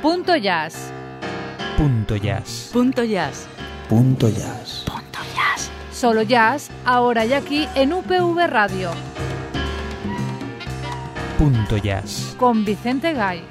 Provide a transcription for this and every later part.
Punto Jazz. Punto Jazz. Punto Jazz. Punto Jazz. Punto Jazz. Solo jazz, ahora y aquí en UPV Radio. Punto Jazz. Con Vicente Gay.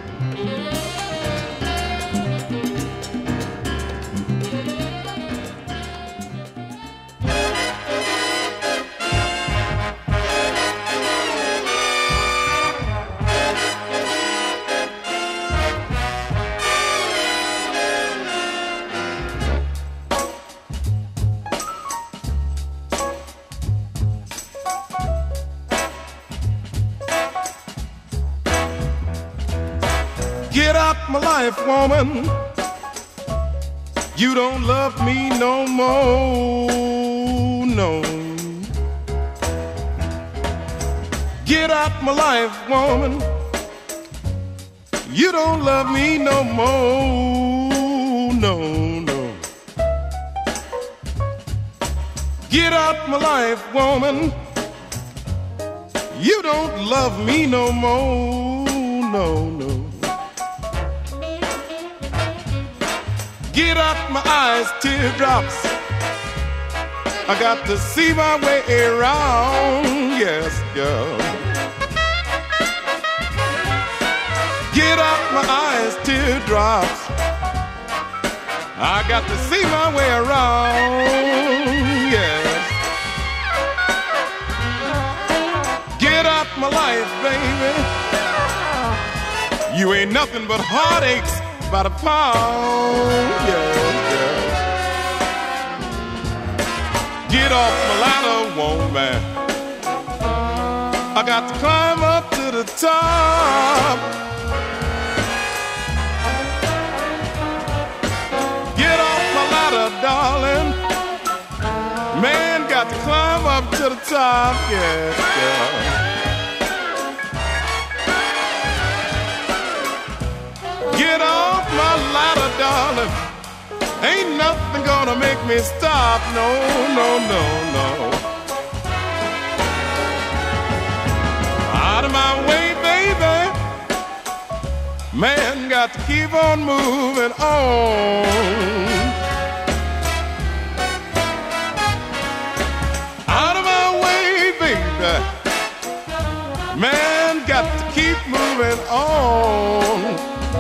Get out my life, woman. You don't love me no more, no. Get out my life, woman. You don't love me no more, no, no. Get out my life, woman. You don't love me no more, no, no. Get out my eyes, teardrops. I got to see my way around, yes, girl. Get out my eyes, teardrops. I got to see my way around, yes. Get out my life, baby. You ain't nothing but heartaches by the pound, yeah, yeah. Get off my ladder, woman. I got to climb up to the top. Get off my ladder, darling. Man, got to climb up to the top, yeah, yeah. Get off my ladder, darling. Ain't nothing gonna make me stop. No, no, no, no. Out of my way, baby. Man, got to keep on moving on. Out of my way, baby. Man, got to keep moving on.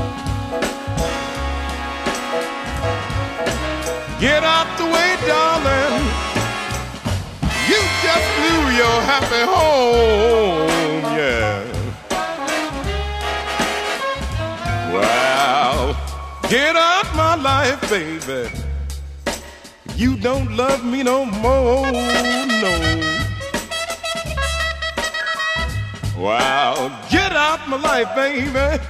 Get out the way, darling. You just blew your happy home, yeah. Well, get out my life, baby. You don't love me no more, no. Well, get out my life, baby.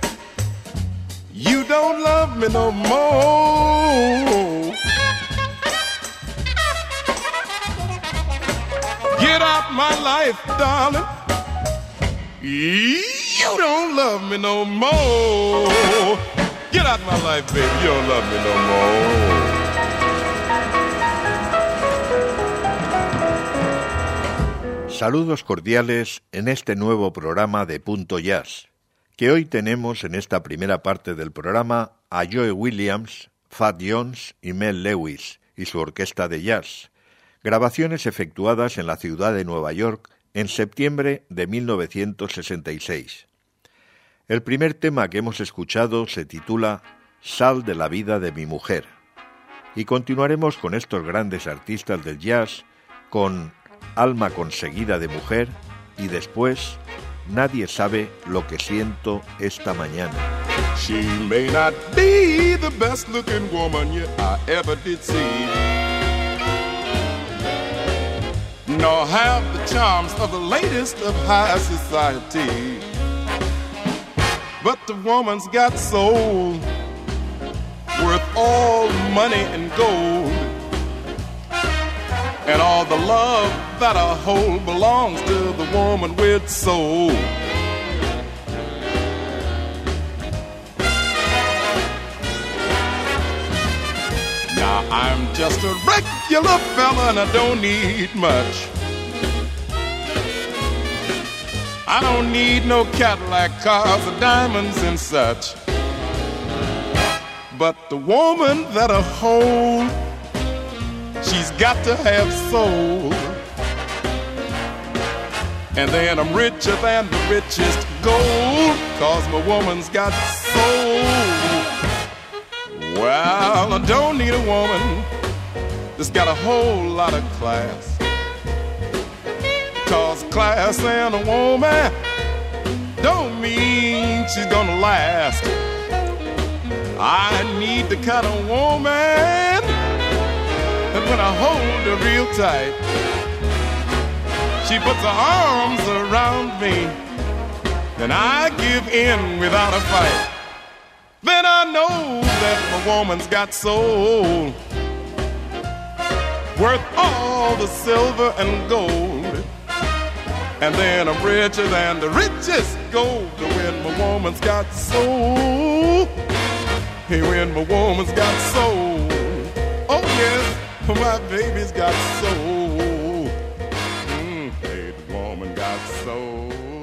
You don't love me no more. Get out my life, darling. You don't love me no more. Get out my life, baby. You don't love me no more. Saludos cordiales en este nuevo programa de Punto Jazz, que hoy tenemos en esta primera parte del programa a Joe Williams, Fat Jones y Mel Lewis y su orquesta de jazz, grabaciones efectuadas en la ciudad de Nueva York en septiembre de 1966. El primer tema que hemos escuchado se titula Sal de la vida de mi mujer, y continuaremos con estos grandes artistas del jazz con Alma conseguida de mujer y después Nadie sabe lo que siento esta mañana. She may not be the best looking woman I ever did see, nor have the charms of the latest of high society, but the woman's got soul, worth all money and gold, and all the love that I hold belongs to the woman with soul. Now I'm just a regular fella and I don't need much. I don't need no Cadillac cars or diamonds and such. But the woman that'll hold, she's got to have soul. And then I'm richer than the richest gold, 'cause my woman's got soul. Well, I don't need a woman that's got a whole lot of class, 'cause class and a woman don't mean she's gonna last. I need the kind of woman that when I hold her real tight, she puts her arms around me, and I give in without a fight. Then I know that my woman's got soul, worth all the silver and gold. And then I'm richer than the richest gold when my woman's got soul. Hey, when my woman's got soul. Oh yes, my baby's got soul. Hey, the woman got soul.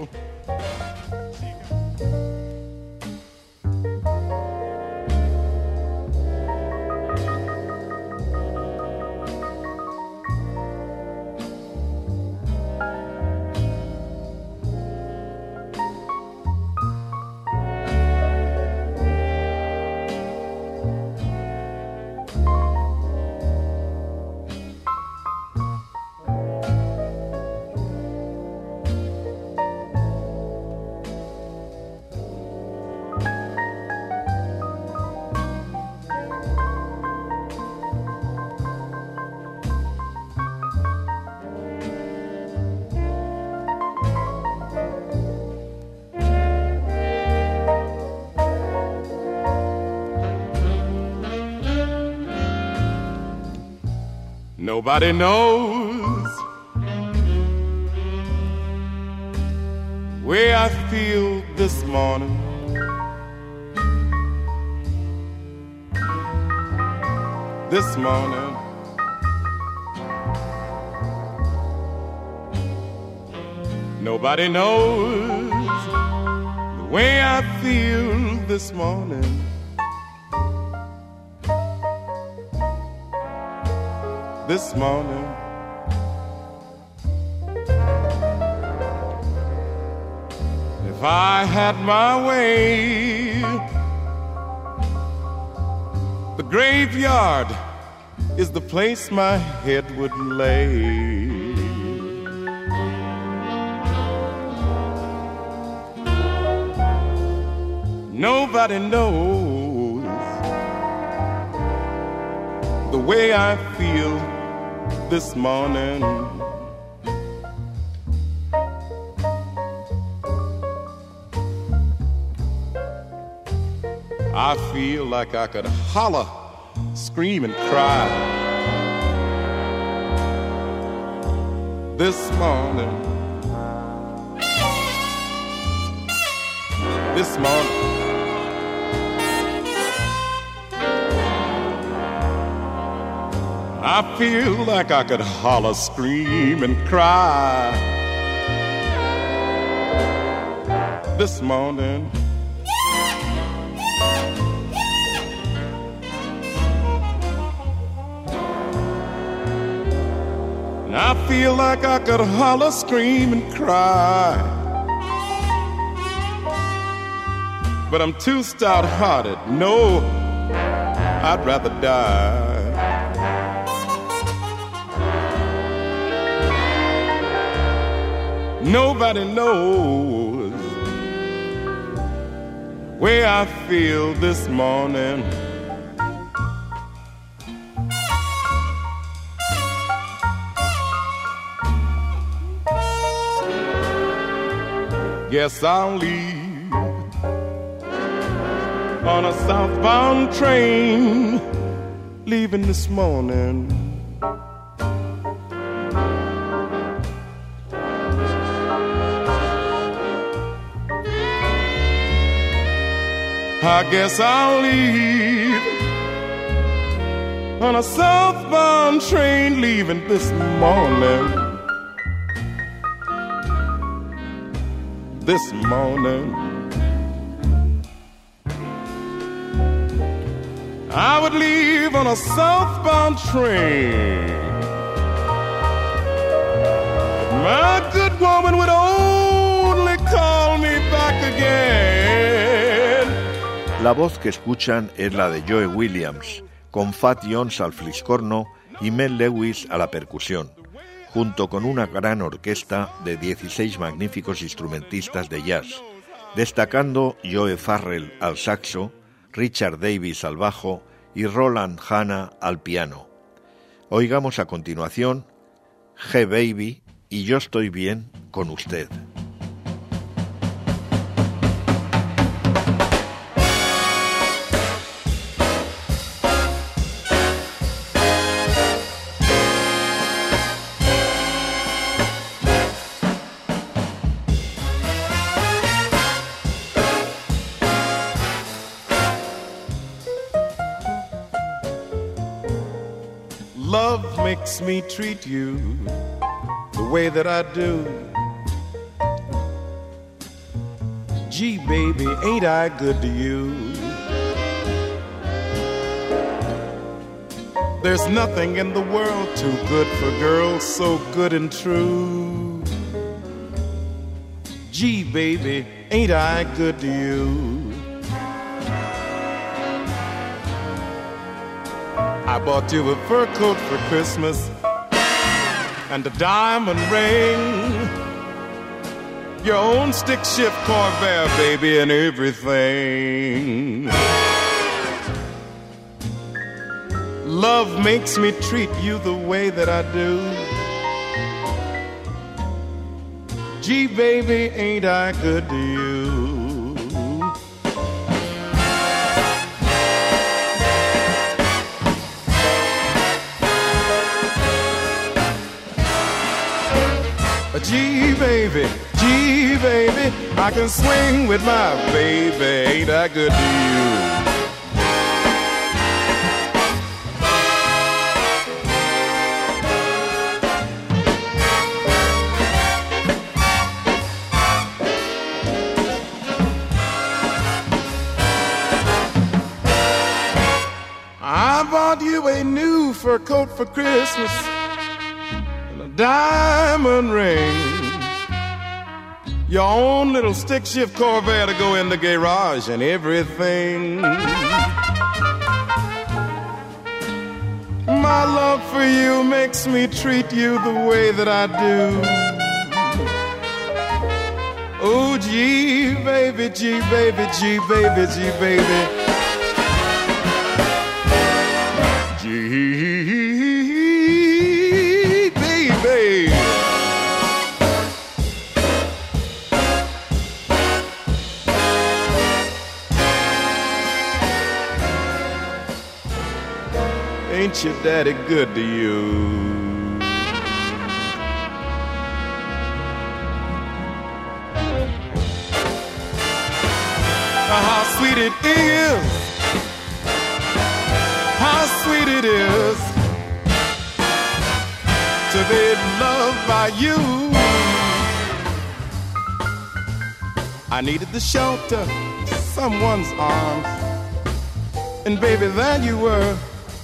Nobody knows where I feel this morning. This morning, nobody knows the way I feel this morning. This morning, if I had my way, the graveyard is the place my head would lay. Nobody knows the way I feel this morning. I feel like I could holler, scream and cry this morning. This morning. I feel like I could holler, scream, and cry this morning. And I feel like I could holler, scream, and cry, but I'm too stout-hearted. No, I'd rather die. Nobody knows where I feel this morning. Guess I'll leave on a southbound train, leaving this morning. I guess I'll leave on a southbound train, leaving this morning. This morning. on a southbound train. My good woman would only call me back again. La voz que escuchan es la de Joe Williams, con Fat Jones al fliscorno y Mel Lewis a la percusión, junto con una gran orquesta de 16 magníficos instrumentistas de jazz, destacando Joe Farrell al saxo, Richard Davis al bajo y Roland Hanna al piano. Oigamos a continuación Hey Baby y Yo estoy bien con usted. Love makes me treat you the way that I do. Gee, baby, ain't I good to you? There's nothing in the world too good for girls so good and true. Gee, baby, ain't I good to you? I bought you a fur coat for Christmas and a diamond ring, your own stick shift Corvair, baby, and everything. Love makes me treat you the way that I do. Gee, baby, ain't I good to you? Gee, baby, I can swing with my baby. Ain't that good to you? I bought you a new fur coat for Christmas and a diamond ring, your own little stick shift Corvair to go in the garage and everything. My love for you makes me treat you the way that I do. Oh, gee, baby, gee, baby, gee, baby, gee, baby. Gee, baby. Ain't your daddy good to you? How sweet it is, how sweet it is to be loved by you. I needed the shelter of someone's arms, and baby, there you were.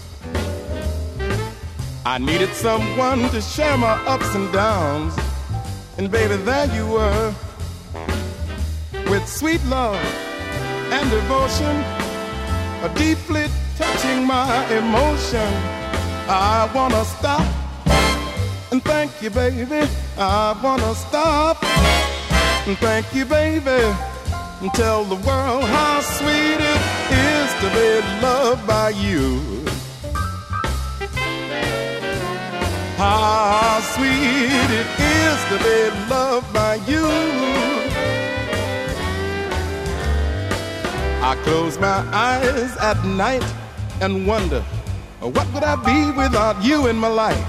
I needed someone to share my ups and downs, and baby, there you were. With sweet love and devotion, deeply touching my emotion, I wanna stop and thank you, baby. I wanna stop and thank you, baby, and tell the world how sweet it is to be loved by you. How sweet it is to be loved by you. I close my eyes at night and wonder, what would I be without you in my life?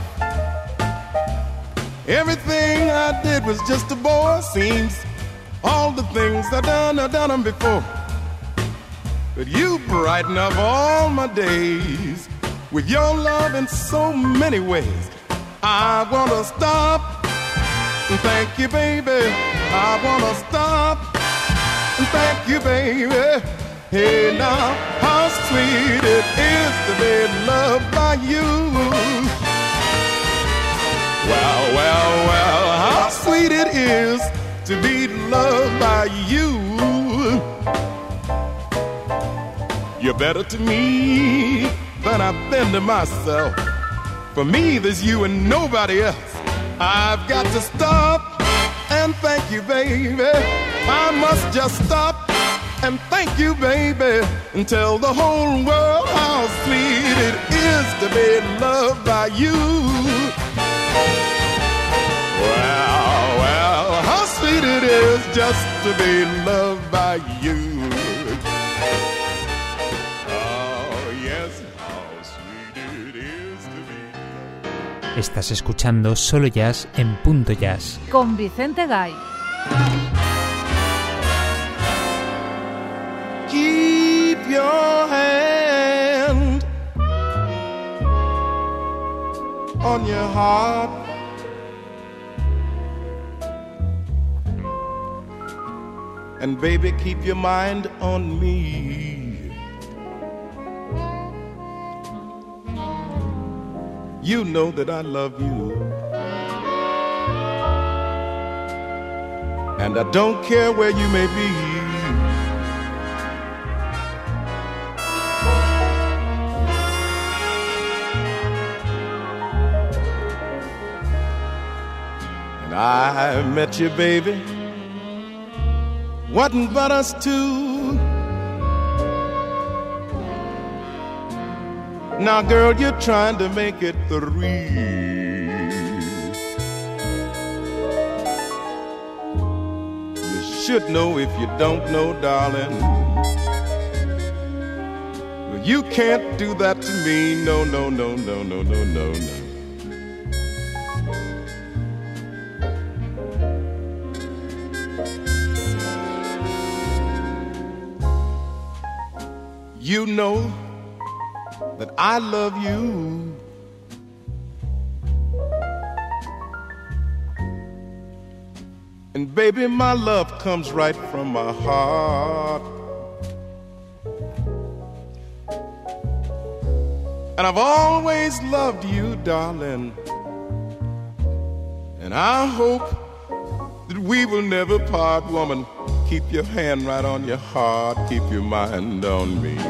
Everything I did was just a bore. Seems all the things I've done them before. But you brighten up all my days with your love in so many ways. I wanna stop and thank you, baby. I wanna stop and thank you, baby, Hey now, how sweet it is to be loved by you. Well, well, well, how sweet it is to be loved by you. You're better to me than I've been to myself. For me, there's you and nobody else. I've got to stop and thank you, baby. I must just stop and thank you, baby, and tell the whole world how sweet it is to be loved by you. Well, well, how sweet it is just to be loved by you. Oh, yes, how sweet it is to be loved. Estás escuchando Solo Jazz en Punto Jazz. Con Vicente Gay. Keep your hand on your heart. And baby, keep your mind on me. You know that I love you. And I don't care where you may be. I met you, baby, wasn't but us two. Now, girl, you're trying to make it three. You should know if you don't know, darling. You can't do that to me. No, no, no, no, no, no, no, no. You know that I love you. And baby, my love comes right from my heart. And I've always loved you, darling. And I hope that we will never part, woman. Keep your hand right on your heart. Keep your mind on me.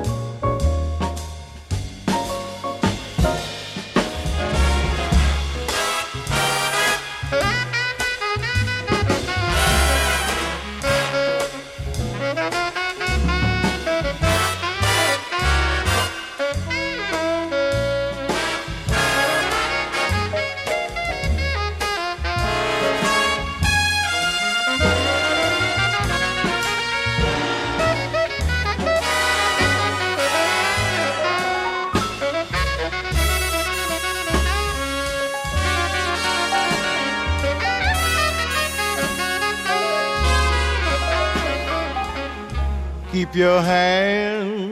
Keep your hand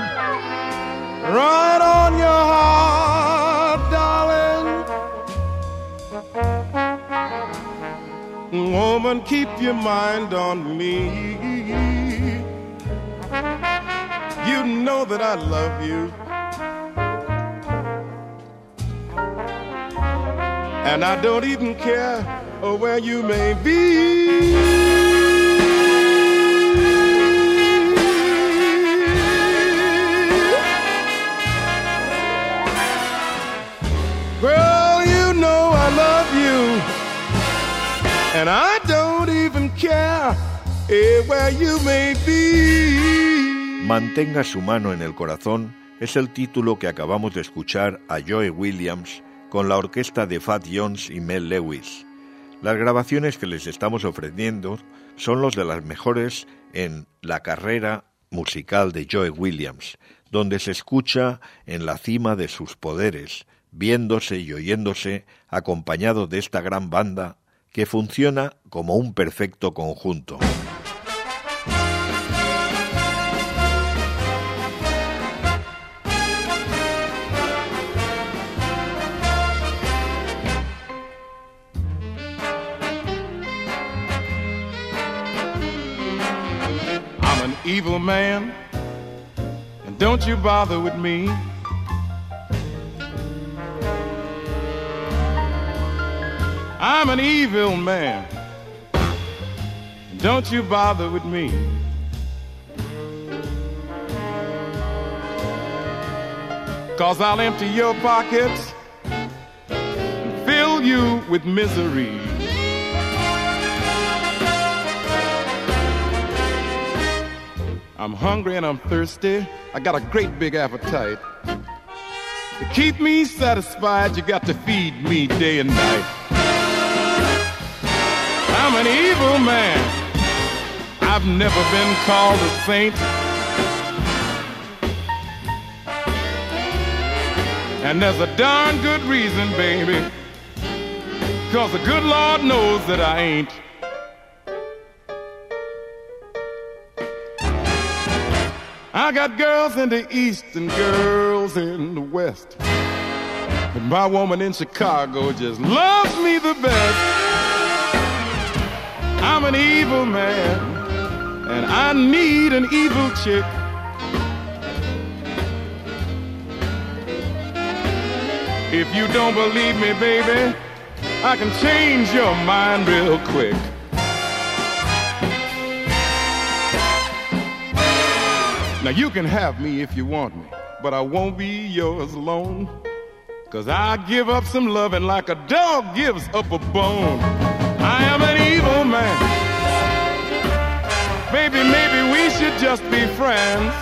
right on your heart, darling. Woman, keep your mind on me. You know that I love you. And I don't even care where you may be. Girl, you know I love you, and I don't even care where you may be. Mantenga su mano en el corazón es el título que acabamos de escuchar a Joe Williams con la orquesta de Fat Jones y Mel Lewis. Las grabaciones que les estamos ofreciendo son los de las mejores en la carrera musical de Joe Williams, donde se escucha en la cima de sus poderes, viéndose y oyéndose acompañado de esta gran banda que funciona como un perfecto conjunto. I'm an evil man don't you bother with me. I'm an evil man, don't you bother with me. Cause I'll empty your pockets and fill you with misery. I'm hungry and I'm thirsty. I got a great big appetite. To keep me satisfied, you got to feed me day and night. I'm an evil man. I've never been called a saint. And there's a darn good reason, baby. Cause the good Lord knows that I ain't. I got girls in the East and girls in the West, but my woman in Chicago just loves me the best. I'm an evil man, and I need an evil chick. If you don't believe me, baby, I can change your mind real quick. Now you can have me if you want me, but I won't be yours alone. Cause I give up some loving like a dog gives up a bone. I am an evil man. Baby, maybe we should just be friends.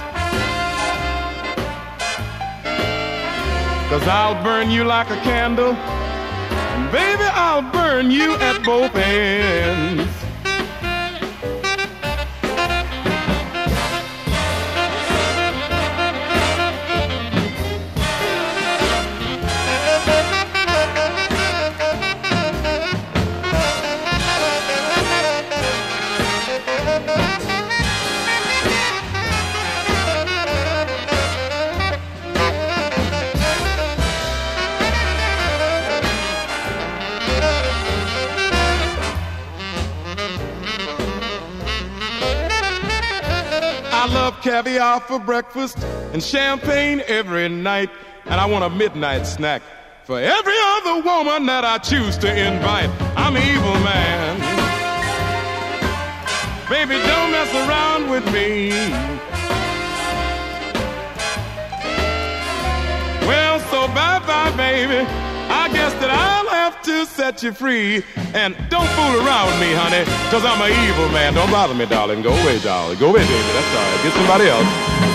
Cause I'll burn you like a candle, and baby, I'll burn you at both ends. Caviar for breakfast and champagne every night, and I want a midnight snack for every other woman that I choose to invite. I'm an evil man. Baby, don't mess around with me. Well, so bye-bye, baby. I guess that I'll have to set you free. And don't fool around with me, honey, cause I'm an evil man. Don't bother me, darling. Go away, darling. Go away, baby. That's all right. Get somebody else.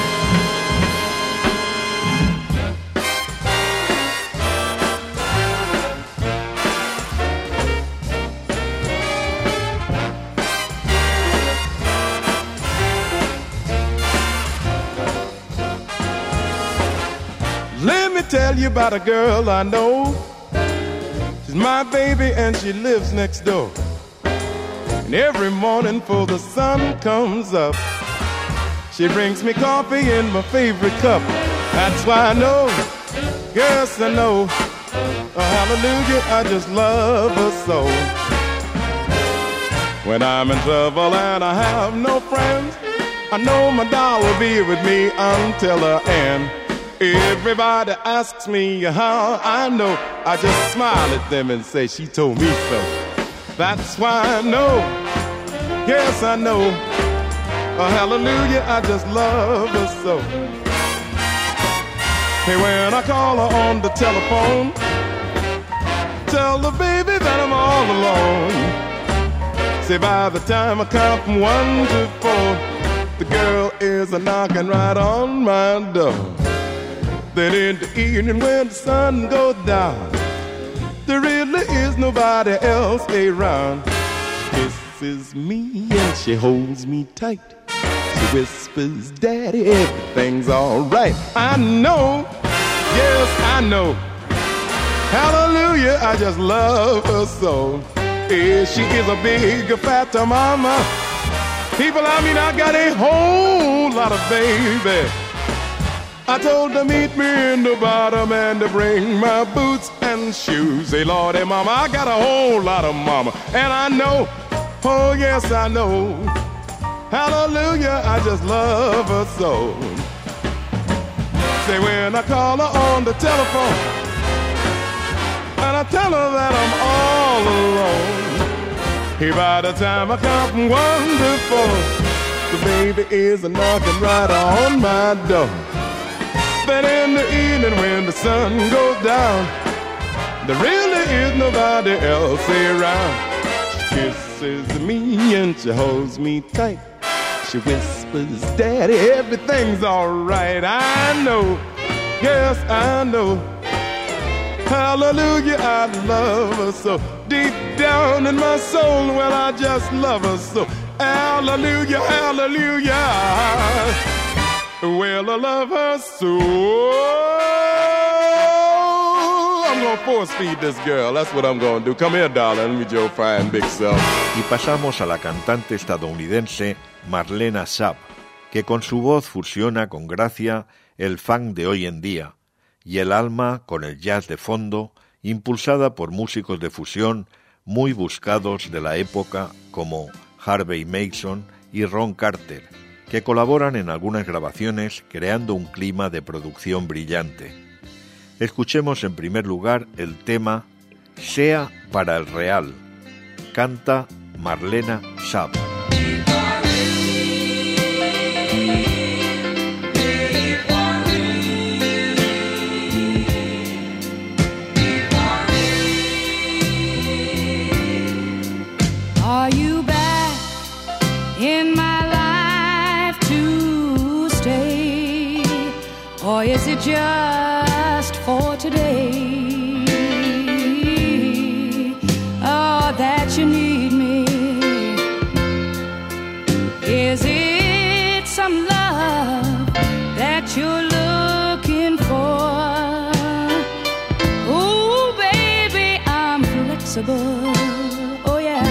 Let me tell you about a girl I know. She's my baby and she lives next door. And every morning before the sun comes up, she brings me coffee in my favorite cup. That's why I know, yes I know, hallelujah, I just love her so. When I'm in trouble and I have no friends, I know my doll will be with me until the end. Everybody asks me how I know, I just smile at them and say she told me so. That's why I know, yes I know, hallelujah, I just love her so. Hey, when I call her on the telephone, tell the baby that I'm all alone. Say by the time I count from 1 to 4, the girl is a-knocking right on my door. Then in the evening when the sun goes down, there really is nobody else around. She kisses me and she holds me tight. She whispers, Daddy, everything's alright. I know, yes I know, hallelujah, I just love her so. Yeah, she is a big fat mama. People, I mean, I got a whole lot of baby. I told her meet me in the bottom and to bring my boots and shoes. Say, Lordy, mama, I got a whole lot of mama. And I know, oh yes I know, hallelujah, I just love her so. Say when I call her on the telephone and I tell her that I'm all alone, hey, by the time I count from 1 to 4, the baby is knocking right on my door. Then in the evening when the sun goes down, there really is nobody else around. She kisses me and she holds me tight. She whispers, Daddy, everything's all right. I know, yes, I know. Hallelujah, I love her so. Deep down in my soul, well, I just love her so. Hallelujah, hallelujah. Well, I love her so. I'm gonna force feed this girl. That's what I'm gonna do. Come here, darling. Let me your fine big self. Y pasamos a la cantante estadounidense Marlena Saab, que con su voz fusiona con gracia el funk de hoy en día y el alma con el jazz de fondo, impulsada por músicos de fusión muy buscados de la época como Harvey Mason y Ron Carter, que colaboran en algunas grabaciones creando un clima de producción brillante. Escuchemos en primer lugar el tema Sea para el Real. Canta Marlena Saab. Are you back in my life to stay, or is it just for today? Oh, that you need me. Is it some love that you're looking for? Oh, baby, I'm flexible. Oh, yeah.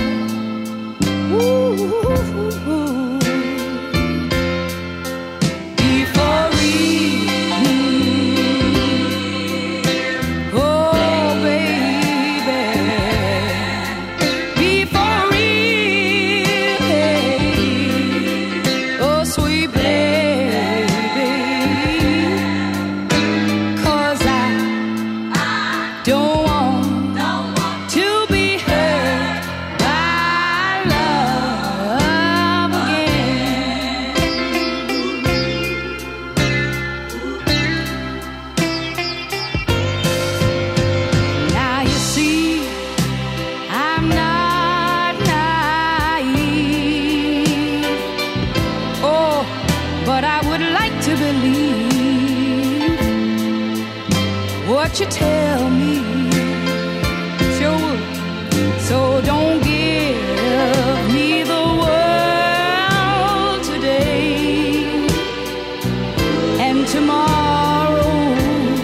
You tell me, sure would. So don't give me the world today and tomorrow.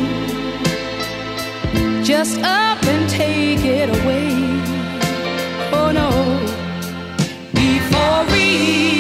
Just up and take it away. Oh no, be for real.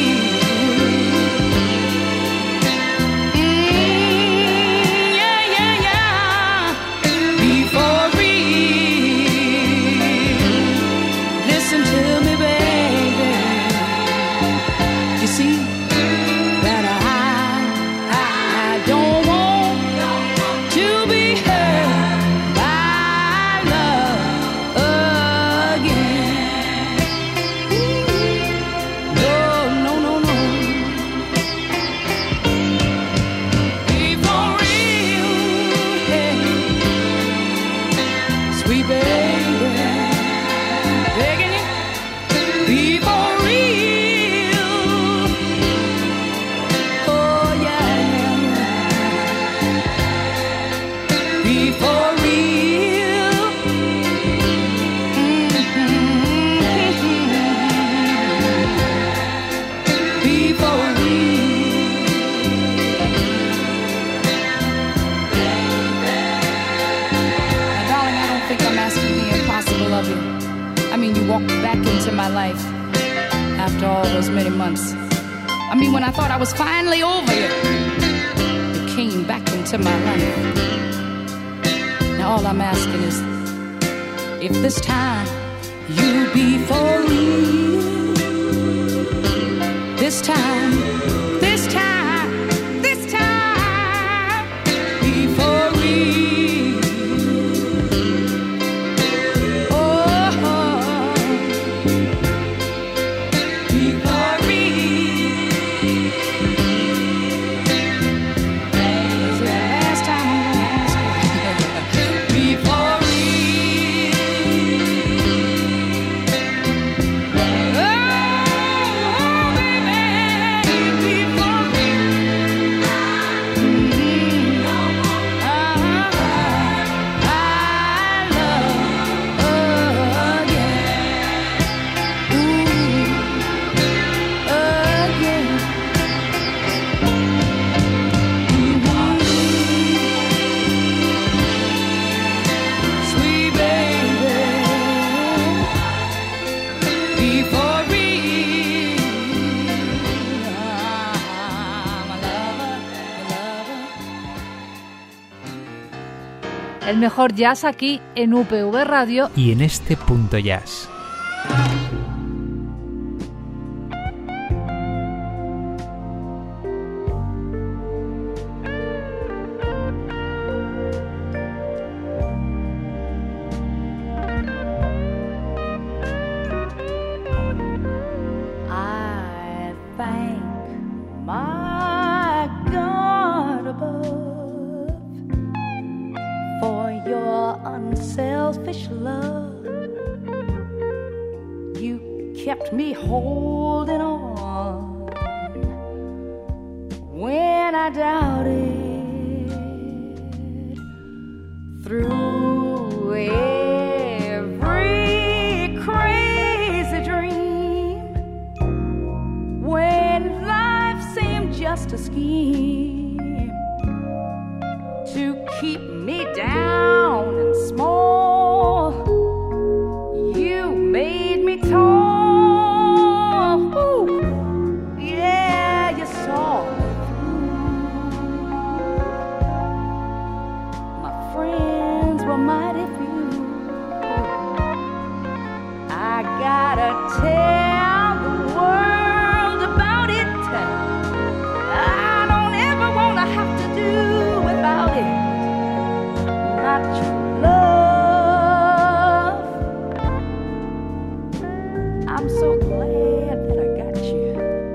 After all those many months, I mean, when I thought I was finally over you, you came back into my life. Now all I'm asking is, if this time you be for real, this time, El mejor jazz aquí en UPV Radio y en este Punto Jazz. Kept me holding on when I doubted. Through every crazy dream, when life seemed just a scheme to keep me down and small, you made me tall. Tell the world about it. I don't ever want to have to do without it. Not your love. I'm so glad that I got you.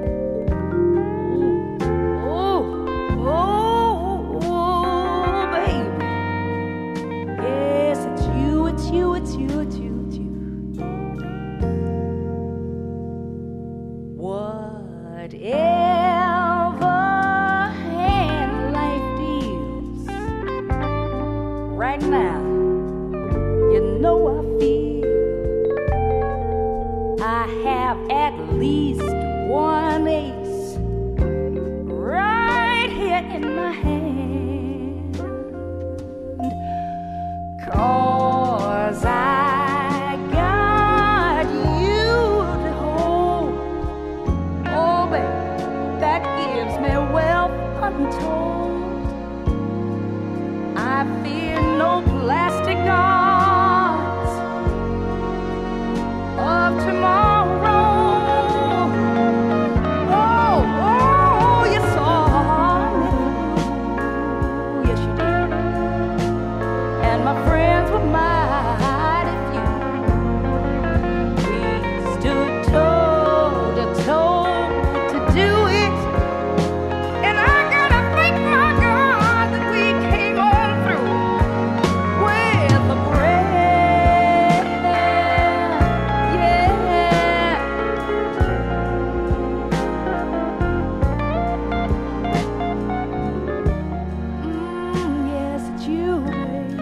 Oh, baby. Yes, it's you, it's you, it's you, it's you. Whatever hand life deals, right now, you know I feel I have at least one ace right here in my hand. 'Cause I got you to hold. Oh, baby, that gives me wealth untold. I fear no plastic gods of tomorrow. Oh, you saw me. Yes, you did. And my friends were mighty few. We stood toe to toe to do it, and I gotta thank my God that we came on through with a prayer. Yeah. Yes, it's you, babe.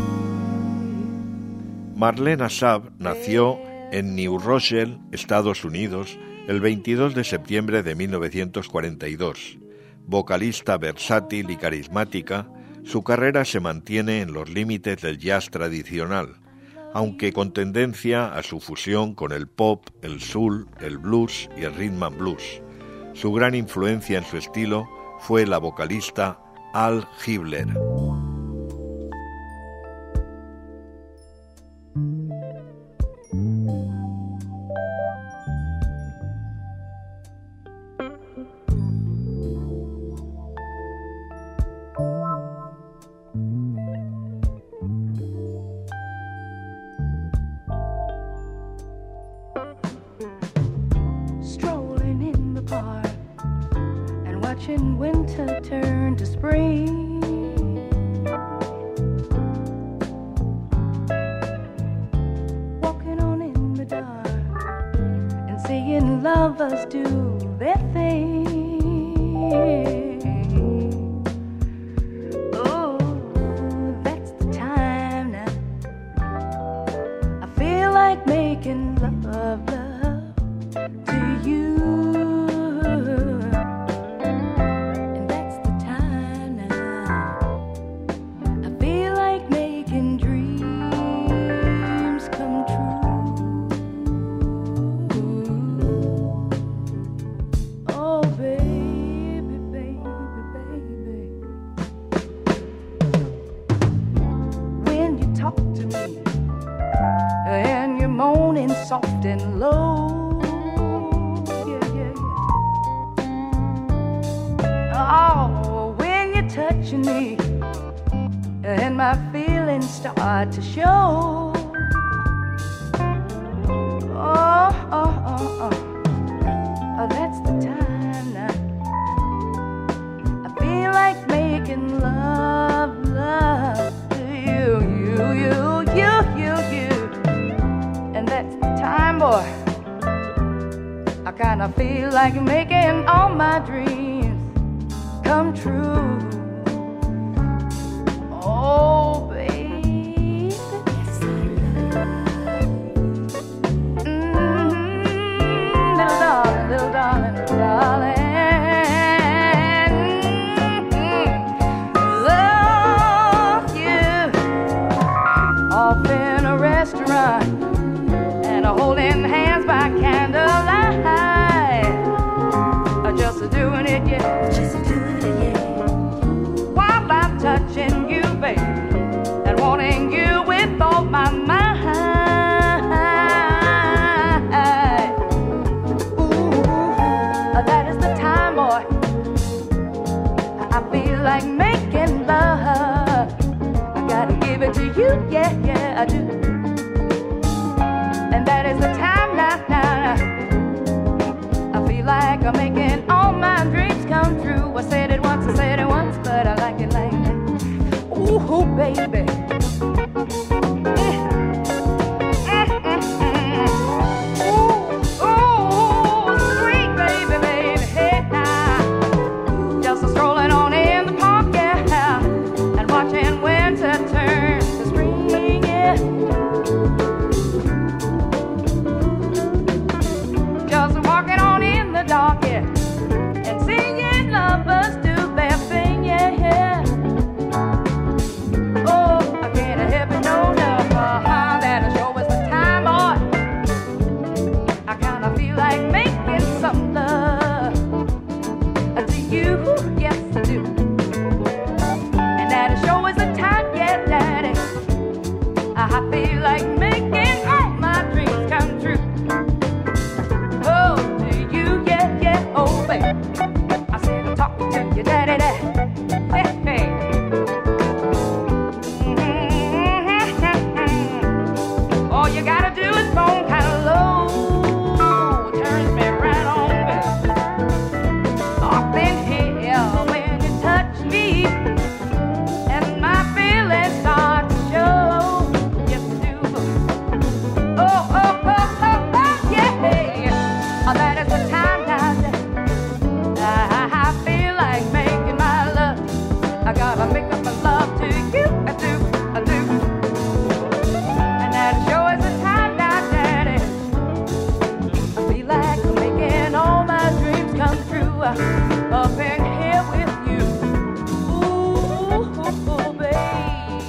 Marlene Asab nació en New Rochelle, Estados Unidos, el 22 de septiembre de 1942. Vocalista versátil y carismática, su carrera se mantiene en los límites del jazz tradicional, aunque con tendencia a su fusión con el pop, el soul, el blues y el rhythm and blues. Su gran influencia en su estilo fue la vocalista Al Hibbler. Strolling in the park and watching winter turn to spring. Walking on in the dark and seeing lovers do their thing. Oh, that's the time now. I feel like making love to you. And that's the time now. I feel like making dreams come true. Oh, soft and low. Yeah, yeah, yeah. Oh, when you're touching me and my feelings start to show. Oh, that's the time now. I feel like making love to you. And that's the time, boy. I kinda feel like making all my dreams come true. Oh, baby. Little darling, little darling, little darling. Love you. Off in a restaurant and holding hands by candlelight. Just doing it, yeah. Just doing it, yeah. While I'm touching you, baby, and wanting you with all my mind. Ooh, that is the time, boy. I feel like making love. I gotta give it to you, yeah, yeah, I do. And that is the time now. I feel like I'm making all my dreams come true. I said it once, but I like it like that. Ooh, baby. Ooh, sweet baby, baby, hey now. Just strolling on in the park, yeah, and watching winter turn to spring, yeah. Just walking on in the dark, yeah, and seeing lovers do their thing, yeah, yeah. Oh, I can't help it, no, that sure was the time, boy. I kinda feel like making some love to you, yes I do. And that sure is the time, yeah, daddy. I feel like making all my dreams come true. Oh, to you, yeah, yeah, oh, baby. I said I'm talking to you, daddy, daddy. Hey, hey. All you gotta do is phone kind of low. Turns me right on, baby. Off in here when you touch me, and my feelings start to show. Yes, I do. Oh, yeah. That is the time now. I feel like making my love. I gotta make up my love to you. I do. And that sure is the time now, daddy. I feel like I'm making all my dreams come true. Up in here with you. Ooh, baby.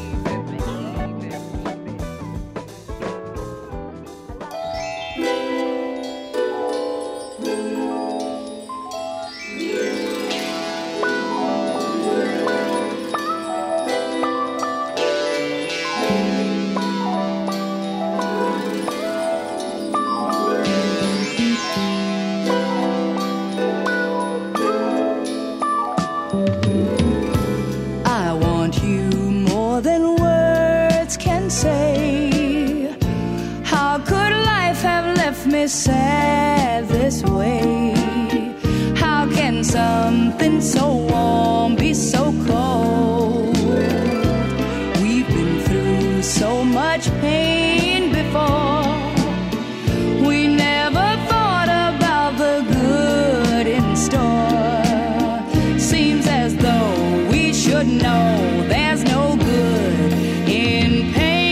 I want you more than words can say. How could life have left me sad this way? How can something so warm be so cold? We've been through so much pain before. We never thought about the good in store. Seems as though we should know there's no good in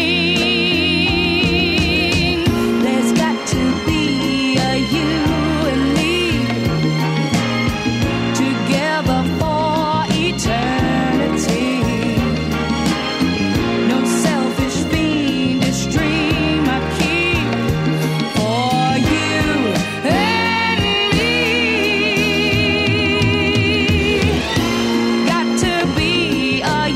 pain. There's got to be a you and me together for eternity. No selfish fiendish dream I keep for you and me. Got to be a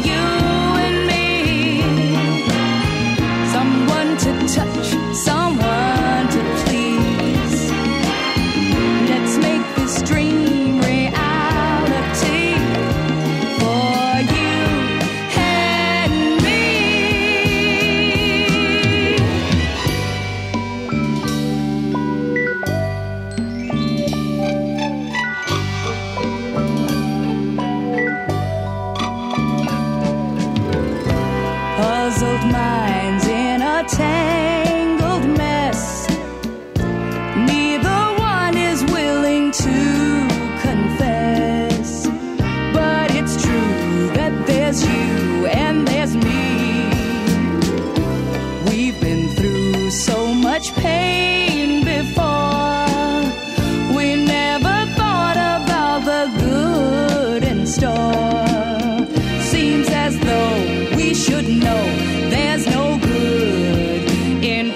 tangled mess. Neither one is willing to confess, but it's true that there's you and there's me. We've been through so much pain before. We never thought about the good in store. Seems as though we should know there's no good in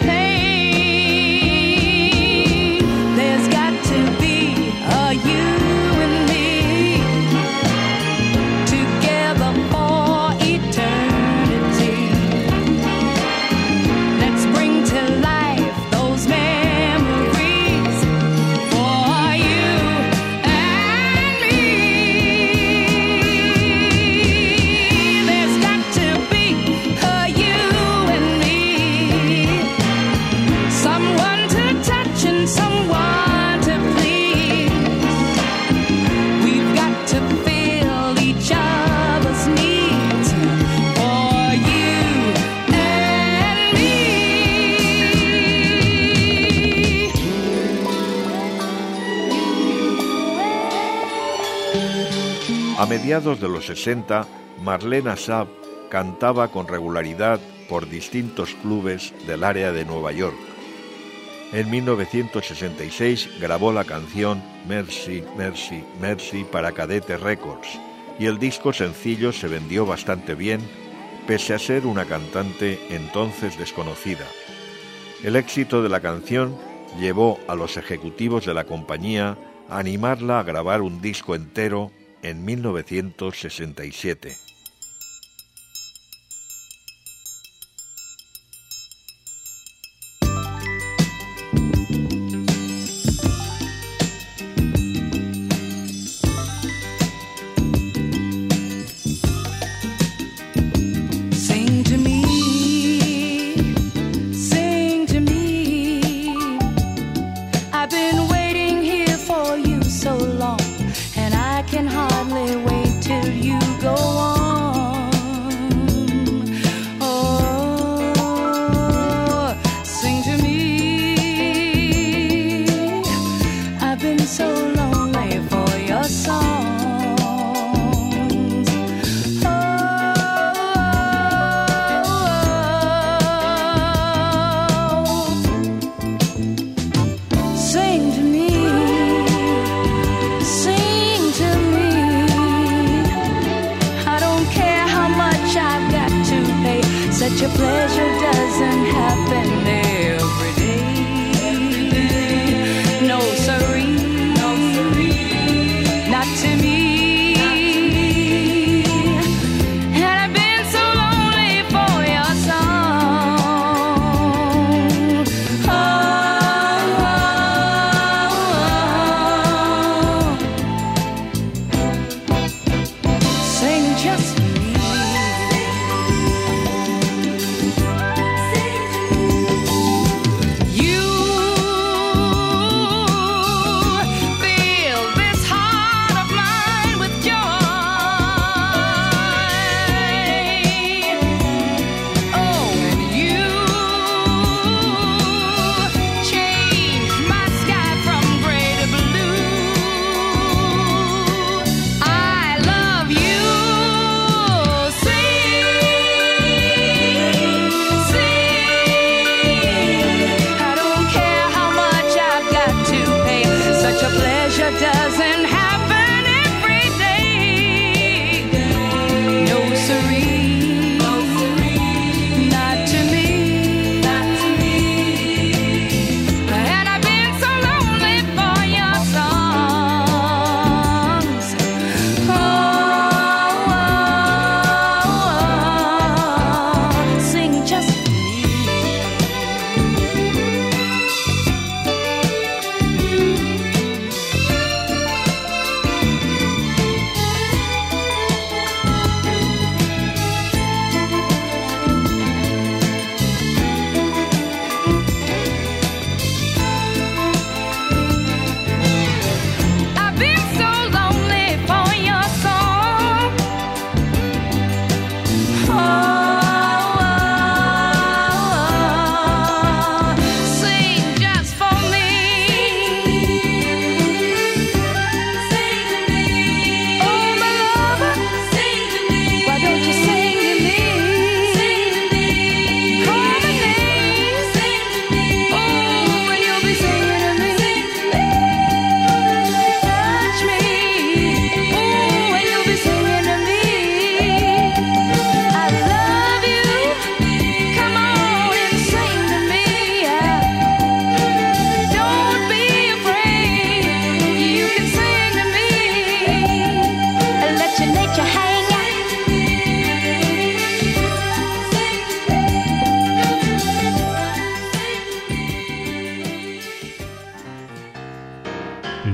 pain. There's got to be a you and me together for eternity. Let's bring to life those memories for you and me. There's got to be a you and me, someone to touch and someone to please. We've got to fill each other's needs for you and me. A mediados de los 60, Marlene Saab cantaba con regularidad por distintos clubes del área de Nueva York. En 1966 grabó la canción Mercy, Mercy, Mercy para Cadete Records y el disco sencillo se vendió bastante bien, pese a ser una cantante entonces desconocida. El éxito de la canción llevó a los ejecutivos de la compañía a animarla a grabar un disco entero en 1967. Sing to me, sing to me. I've been waiting here for you so long, and I can hardly wait till you go on. Oh, sing to me. I've been so lonely for your songs. Sing to me, sing to me. I don't care how much I've got to pay. Such a pleasure doesn't happen every day. No siree, no siree, not to me. And I've been so lonely for your song. Sing just to me. You fill this heart of mine with joy. Oh, and you change my sky from gray to blue. I love you. Sing, sing. I don't care how much I've got to pay. Such a pleasure doesn't happen every day. No siree, no siree, not to me, not to me. And I've been so lonely for your songs. Oh, sing just to me.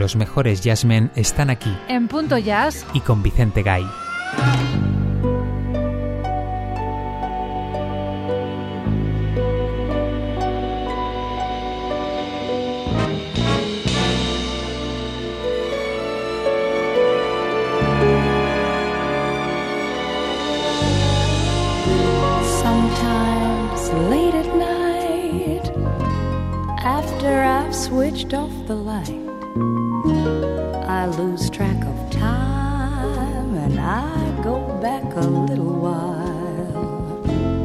los mejores jazzmen están aquí. En Punto Jazz y con Vicente Gay. Late at night, after I've switched off the light, I lose track of time and I go back a little while.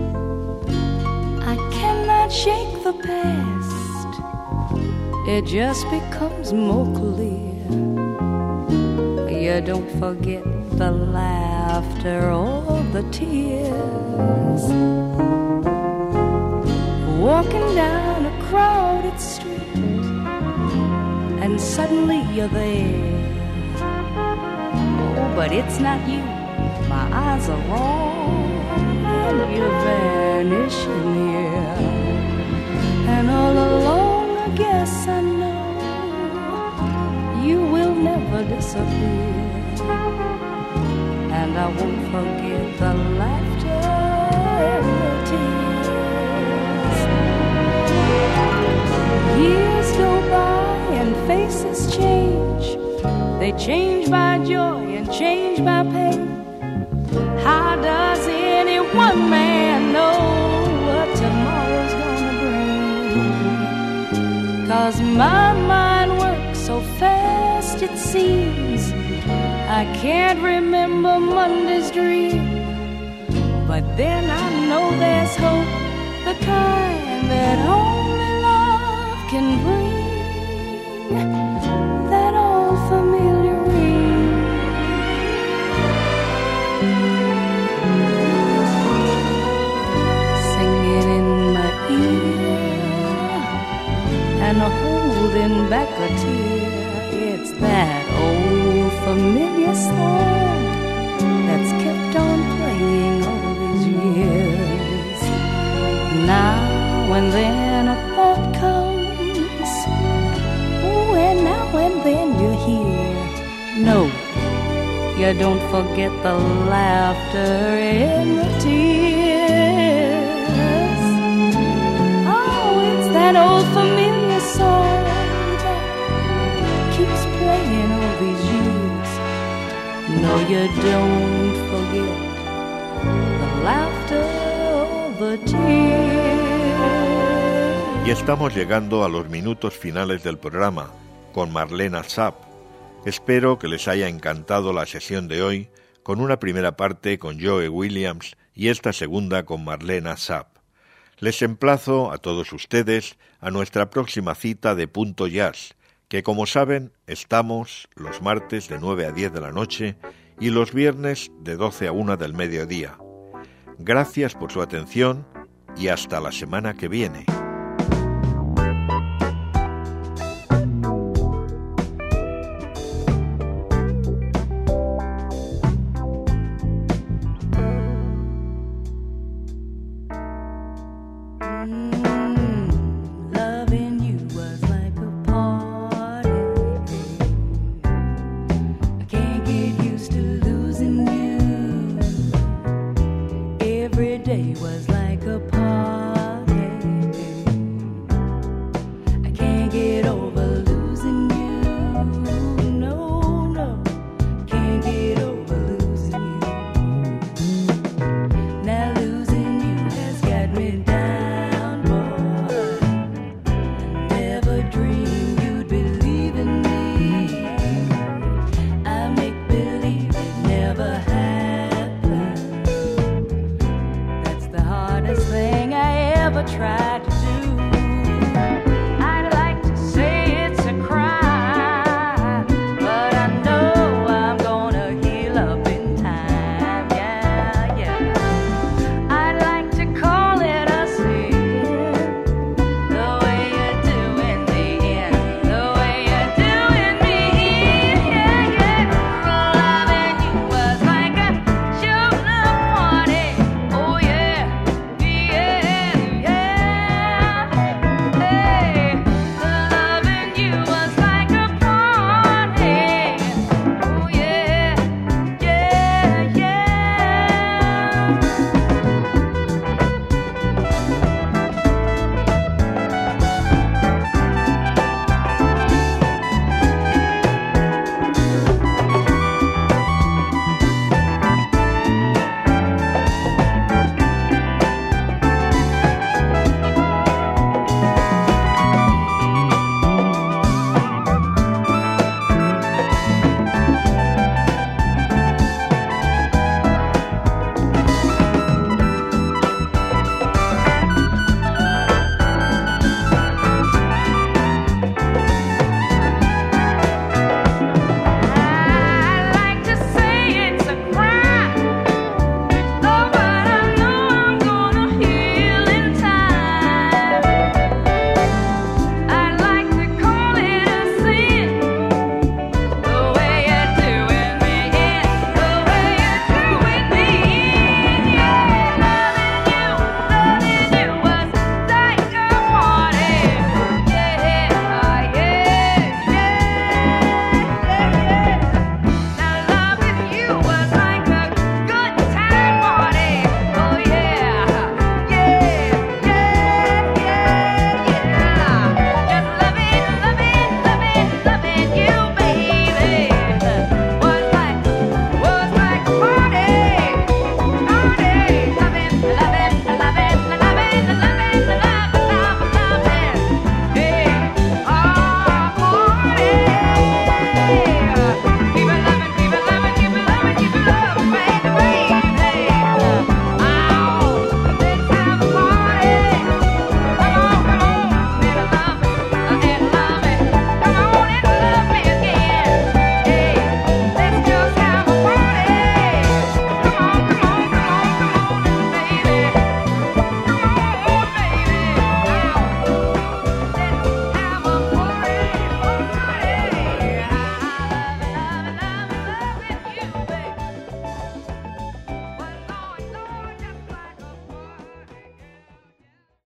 I cannot shake the past, it just becomes more clear. You don't forget the laughter or the tears. Walking down a crowded street, and suddenly you're there. Oh, but it's not you, my eyes are wrong, and you're vanishing here. And all along I guess I know you will never disappear. And I won't forget the laughter and the tears. Years go by and faces change. They change by joy and change by pain. How does any one man know what tomorrow's gonna bring? 'Cause my mind works so fast it seems I can't remember Monday's dream. But then I know there's hope, the kind that only love can bring, that old familiar ring. Singing in my ear and holding back a tear. It's that old familiar song that's kept on playing all these years. Now and then a thought comes, oh, and now and then you hear. No, you don't forget the laughter and the tears. Oh, it's that old familiar song that keeps playing all these years. No, you don't forget the laughter or the tears. Y estamos llegando a los minutos finales del programa con Marlene Sapp. Espero que les haya encantado la sesión de hoy, con una primera parte con Joe Williams y esta segunda con Marlene Sapp. Les emplazo a todos ustedes a nuestra próxima cita de Punto Jazz, que como saben estamos los martes de 9 a 10 de la noche y los viernes de 12 a 1 del mediodía. Gracias por su atención y hasta la semana que viene.